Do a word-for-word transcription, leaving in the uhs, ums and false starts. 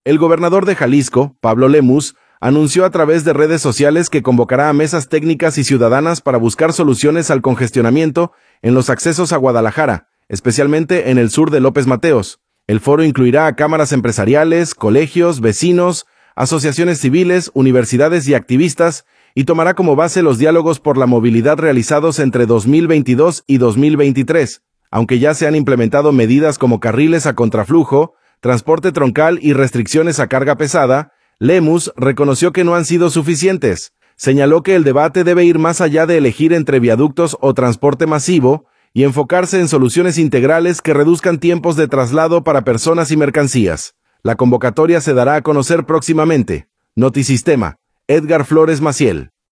El gobernador de Jalisco, Pablo Lemus, anunció a través de redes sociales que convocará a mesas técnicas y ciudadanas para buscar soluciones al congestionamiento en los accesos a Guadalajara, especialmente en el sur de López Mateos. El foro incluirá a cámaras empresariales, colegios, vecinos, asociaciones civiles, universidades y activistas, y tomará como base los diálogos por la movilidad realizados entre dos mil veintidós y dos mil veintitrés, aunque ya se han implementado medidas como carriles a contraflujo, transporte troncal y restricciones a carga pesada. Lemus reconoció que no han sido suficientes. Señaló que el debate debe ir más allá de elegir entre viaductos o transporte masivo y enfocarse en soluciones integrales que reduzcan tiempos de traslado para personas y mercancías. La convocatoria se dará a conocer próximamente. Notisistema, Edgar Flores Maciel.